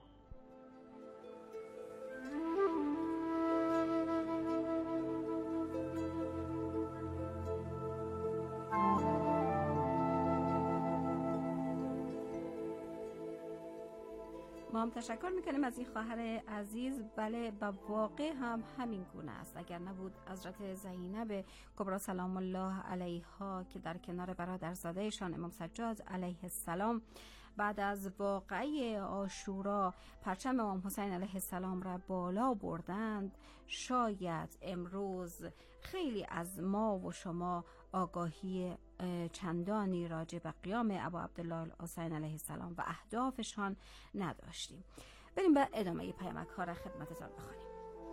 ما هم تشکر میکنیم از این خواهر عزیز. بله به واقع هم همین گونه است. اگر نبود حضرت زینب کبری سلام الله علیها که در کنار برادرزادهشان امام سجاد علیه السلام بعد از واقعه عاشورا پرچم امام حسین علیه السلام را بالا بردند، شاید امروز خیلی از ما و شما آگاهی چندانی راجع به قیام ابا عبدالله الحسین علیه السلام و اهدافشان نداشتیم. بریم به ادامه پیامک ها را خدمتتان بخوانیم.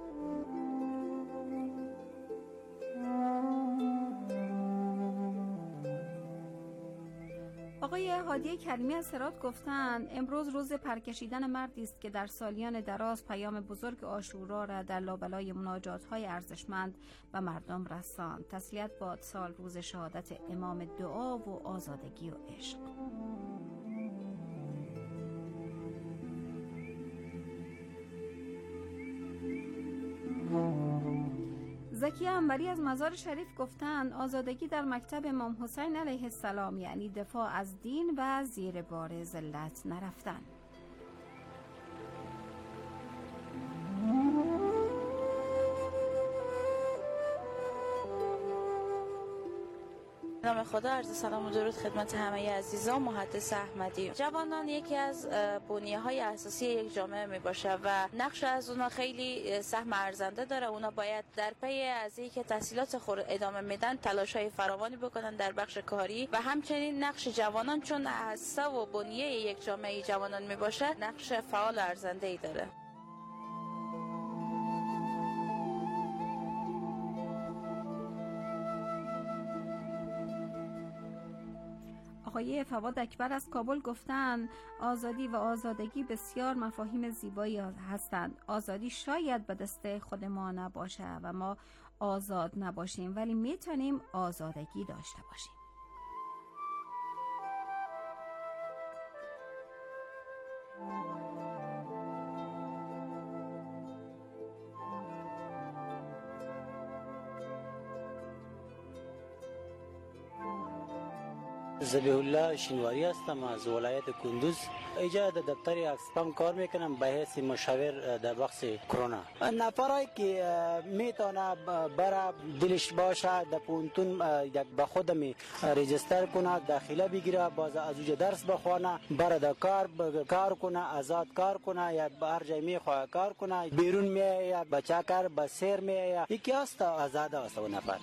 آقای هادی کریمی از هرات گفتند امروز روز پرکشیدن مردی است که در سالیان دراز پیام بزرگ عاشورا را در لابلای مناجات‌های ارزشمند به مردم رساند. تسلیت باد سال روز شهادت امام دعا و آزادگی و عشق. زکی انوری از مزار شریف گفتند آزادگی در مکتب امام حسین علیه السلام یعنی دفاع از دین و زیر بار ذلت نرفتن. نام خدا، عرض سلام و درود خدمت همه عزیزان. محدث احمدی. جوانان یکی از بنیه‌های اساسی یک جامعه می باشه و نقش از اونا خیلی سهم ارزنده داره. اونا باید در پی از اینکه تحصیلات خود ادامه میدن تلاش‌های فراوانی بکنن در بخش کاری و همچنین نقش جوانان چون اساس و بنیه یک جامعه جوانان می باشه نقش فعال ارزنده‌ای داره. آقای فواد اکبر از کابل گفتند آزادی و آزادگی بسیار مفاهیم زیبایی هستند. آزادی شاید به دست خود ما نباشه و ما آزاد نباشیم ولی میتونیم آزادگی داشته باشیم. ذبیح الله شینواری هستم از ولایت کندوز. اینجا در دفتر اکسپام کار میکنم به حیث مشاور در بخش کرونا. نفرایی که میتونه برای دلش باشه در پونتون به خود می رجیستر کنه، داخله بگیره، باز از اونجا درس بخونه، برای در کار کار کنه، آزاد کار کنه یا به هر جای میخواد کار کنه، بیرون میاد بچه کار به سیر میاد. یکی است آزاد است اون نفر.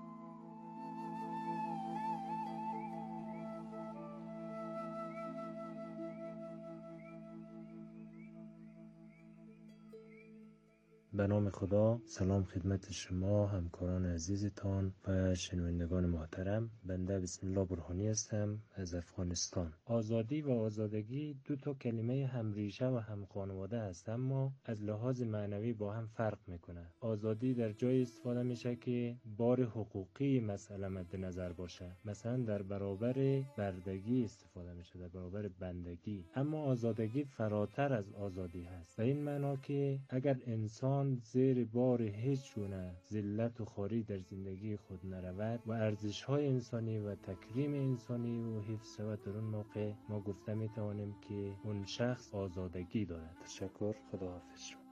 به نام خدا. سلام خدمت شما همکاران عزیزتان و شنوندگان محترم. بنده بسم الله برهانی هستم از افغانستان. آزادی و آزادگی دو تا کلمه هم ریشه و هم خانواده است، اما از لحاظ معنوی با هم فرق میکنه. آزادی در جای استفاده میشه که بار حقوقی مسئله مد نظر باشه، مثلا در برابر بردگی استفاده میشه، در برابر بندگی. اما آزادگی فراتر از آزادی هست، و این معنا که اگر انسان زیر بار هیچ گونه ذلت و خواری در زندگی خود نرود و ارزش‌های انسانی و تکریم انسانی و حفظ شود، در اون موقع ما گفته میتوانیم که اون شخص آزادگی دارد. تشکر. خداحافظ شما.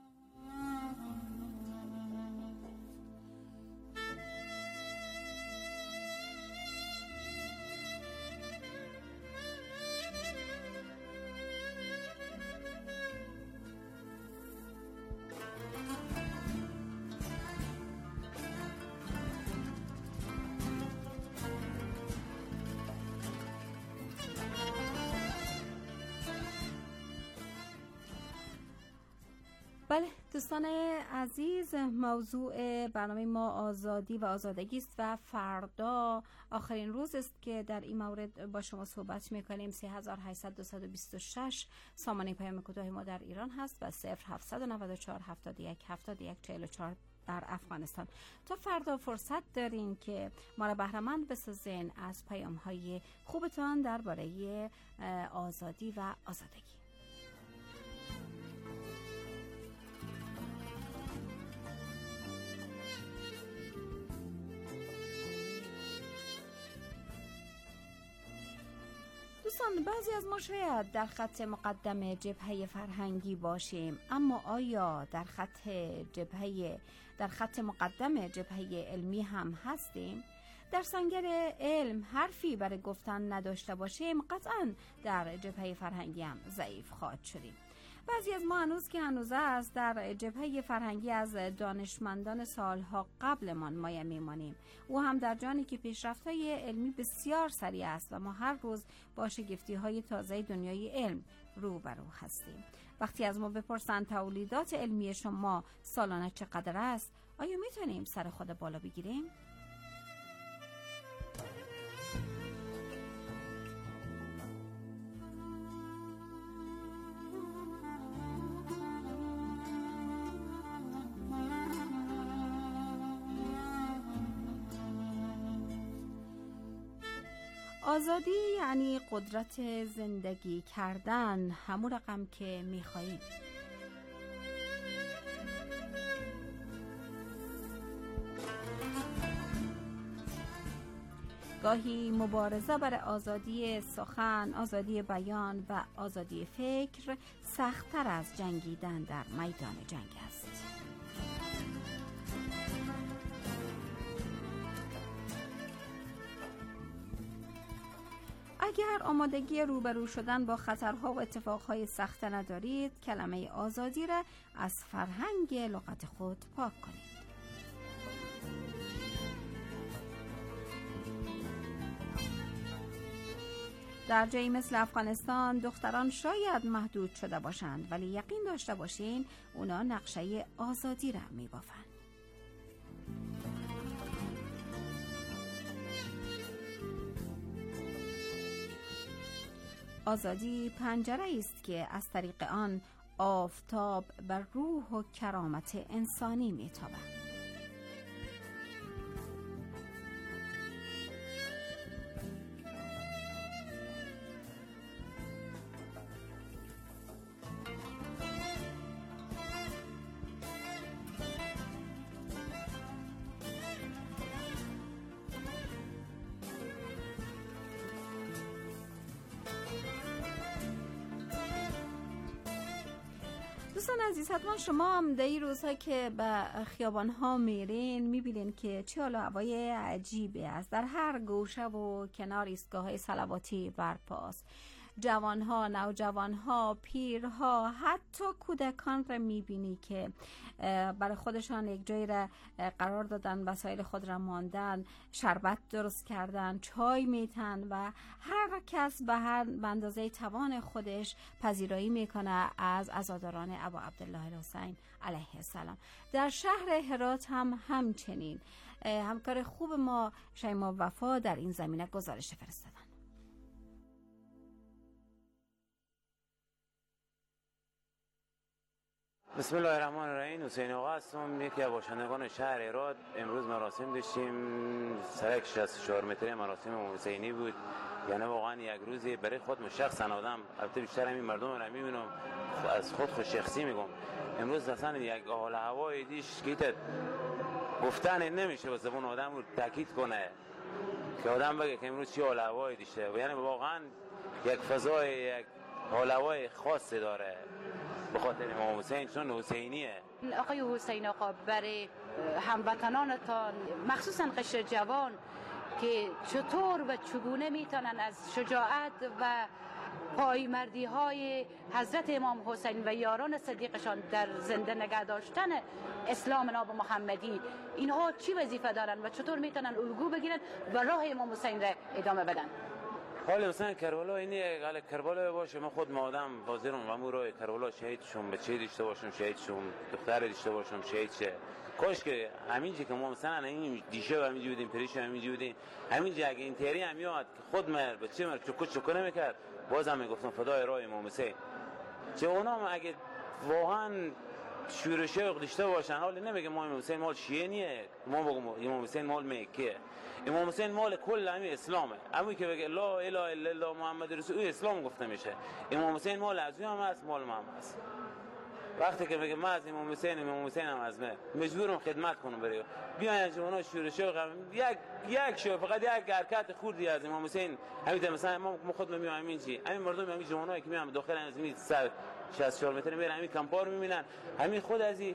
بله دوستان عزیز، موضوع برنامه ما آزادی و آزادگی است و فردا آخرین روز است که در این مورد با شما صحبت میکنیم. سه هزار و هشتصد و بیست و شش سامانه پیام کوتاه ما در ایران هست و صفر هفتصد و نود و چهار هفتاد و یک هفتاد و یک چهل و چهار در افغانستان. تا فردا فرصت دارین که ما را بهره‌مند بسازین از پیام های خوبتان درباره آزادی و آزادگی. دوستان، بعضی از ما شاید در خط مقدم جبهه فرهنگی باشیم، اما آیا در خط جبهه در خط مقدم جبهه علمی هم هستیم؟ در سنگر علم حرفی برای گفتن نداشته باشیم، قطعا در جبهه فرهنگی هم ضعیف خواهد شدیم. بعضی از ما هنوز که هنوز است در جبهه فرهنگی از دانشمندان سالها قبلمان مایه میمانیم. او هم در جانی که پیشرفت‌های علمی بسیار سریع است و ما هر روز با شگفتی‌های تازه دنیای علم روبرو هستیم. وقتی از ما بپرسند تولیدات علمی شما سالانه چقدر است، آیا میتونیم سر خود بالا بگیریم؟ آزادی یعنی قدرت زندگی کردن، همون رقم که میخواییم. گاهی مبارزه برای آزادی سخن، آزادی بیان و آزادی فکر سخت‌تر از جنگیدن در میدان جنگ است. اگر آمادگی روبرو شدن با خطرها و اتفاقهای سخت ندارید، کلمه آزادی را از فرهنگ لغت خود پاک کنید. در جایی مثل افغانستان دختران شاید محدود شده باشند، ولی یقین داشته باشین اونا نقشه آزادی را می‌بافند. آزادی پنجره است که از طریق آن آفتاب بر روح و کرامت انسانی میتابد. دوستان عزیز، حتما شما هم در این روزها که به خیابان ها میرین میبینین که چه حالا هوای عجیبی است. در هر گوشه و کنار ایستگاه های صلواتی برپاست. جوانها، نوجوانها، پیرها، حتی کودکان را میبینی که برای خودشان یک جایی را قرار دادن، وسایل خود را ماندن، شربت درست کردن، چای میتن و هر کس به هر اندازه توان خودش پذیرایی میکنه از عزاداران ابا عبدالله حسین علیه السلام. در شهر هرات هم همچنین. همکار خوب ما شیما وفا در این زمینه گزارش فرستادن. بسم الله الرحمن الرحیم. حسین آقا هستم، یکی از باشندگان شهر هرات. امروز مراسم داشتیم، سرک شصت و چهار متری مراسم حسینی بود. یعنی واقعا یک روزی برای خودم شخصا آدم، البته بیشتر همین مردم رو میبینم، از خود خود شخصی میگم، امروز اصلا یک حال هوای دیش که گفتن نمیشه، با زبان آدم رو تاکید کنه که آدم بگه که امروز چی حال هوای دیشه. یعنی واقعا یک فضای، یک حال هوای خاصی داره به خاطر امام حسین، چون حسینیه. آقای حسین آقا، برای هموطنانتان مخصوصا قشر جوان که چطور و چگونه میتونن از شجاعت و پایمردی های حضرت امام حسین و یاران صدیقشان در زنده نگه داشتن اسلام ناب محمدی، اینها چی وظیفه دارن و چطور میتونن الگو بگیرن و راه امام حسین را ادامه بدن؟ حالا مثلا کربلا اینه، حالا کربلا باشه، من خود مادم حاضرم و راه کربلا شهید شوم، بچه داشته باشم شهید شوم، دختر داشته باشم شهید شه. کاش که همینجا که ما مثلا این دیشه همینجا بودیم، پریش همینجا بودیم، همینجا اگه این تیری هم میاد که خود مر بچه مر چکو چکو نمیکرد، بازم میگفتم فدای راه امام حسین. چه اونا اگه واقعا شور شوق داشته باشن، حالا نمیگه ما امام حسین مال شیعه نیه، ما بگم امام حسین مال مکه، امام حسین مال کل همین اسلامه. همون که بگه لا اله الا الله محمد رسول الله، اسلام گفته میشه. امام حسین مال از هم هست، مال ما هم هست. وقتی که بگه ما از امام حسین، امام حسین هم از من، مجبورم خدمت کنم برای بیاین جوانا شور شوق یک یک شو فقط یک حرکت خوردی از امام حسین. همین مثلا ما خود میام همین چی، همین مردم همین جوانایی که میام داخل از می سر شصت و چهار متر میرن، همین کمپار میبینن، همین خود از یک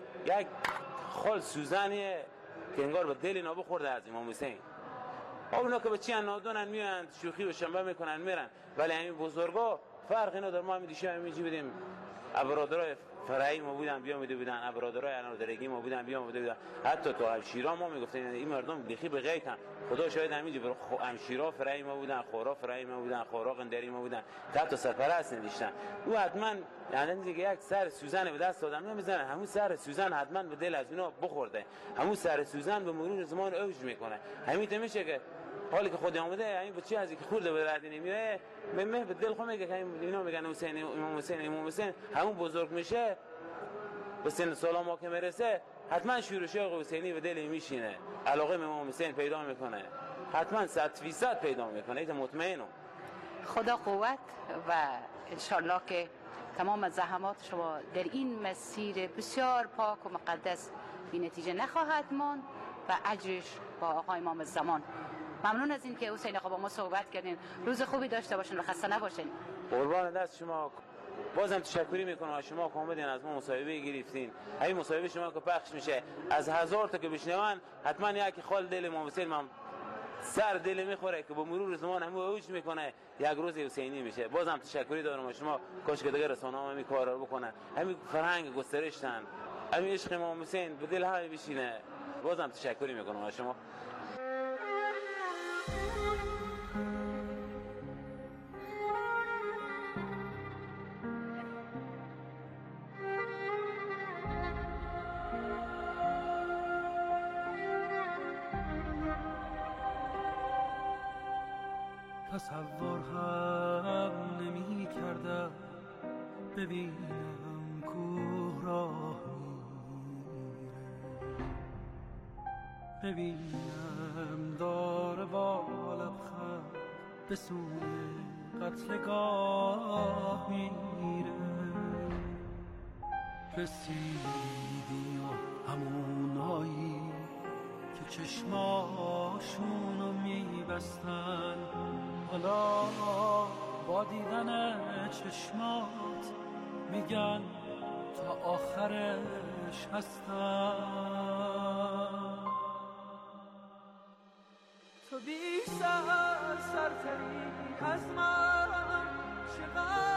خال سوزنیه که انگار به دل اینا بخورده از امام حسین. اونا که بچیان نادونن میان شوخی و شنبه میکنن میرن، ولی همین بزرگا فرقی نداره. ما همین دیشه همین چی بدیم، برادرای فرعی ما بودن بیا میده بودن، برادرای انادرگی ما بودن بیا میده بودن، حتی تو همشیرا ما میگفتن این مردم بخی به غیتن، خدا شاید همینجا همشیرا فرعی ما بودن، خورا فرعی ما بودن، خورا قندری ما بودن، که حتی سرپرست نداشتن. او حتما یعنی دیگه یک سر سوزن به دست آدم نمیزنه، همون سر سوزن حتما به دل از اینا بخورده، همون سر سوزن به مرور زمان اوج میکنه. همین میشه که حالی که خود آمده همین بچه از اینکه خورده به رد نمیاد، من به دل خود میگه که اینا میگن حسین امام حسین امام حسین، همون بزرگ میشه به سن سال ما که میرسه حتما شور شوق حسینی به دل میشینه، علاقه امام حسین پیدا میکنه، حتما صد فیصد پیدا میکنه. ایت مطمئنم. خدا قوت و انشالله که تمام زحمات شما در این مسیر بسیار پاک و مقدس بی نتیجه نخواهد ماند و اجرش با آقا امام زمان. ممنون از این که حسین آقا با ما صحبت کردین. روز خوبی داشته باشین و خسته نباشین. قربان دست شما. بازم تشکری میکنم از شما که اومدین از ما مصاحبه گرفتین. همین مصاحبه شما که پخش میشه از هزار تا که بشنون، حتما یکی خال دل امام حسین من سر دل میخوره که با مرور زمان همو اوج میکنه، یک روز حسینی میشه. بازم تشکری دارم از شما. کاش که دیگه رسانه‌ها همین کارا رو بکنن، همین فرهنگ گسترشتن، همین عشق امام حسین به دل همه بشینه. بازم تشکری میکنم از شما. تصور هم نمی کردم ببینم کوه را میره، ببینم داره با لبخند به سوی قتلگاه میره. رسیدی و همونایی که چشماشونو میبستن، حالا با دیدن چشمات میگن تو تا آخرش هستم. تو بی سر سرتری از من، چقدر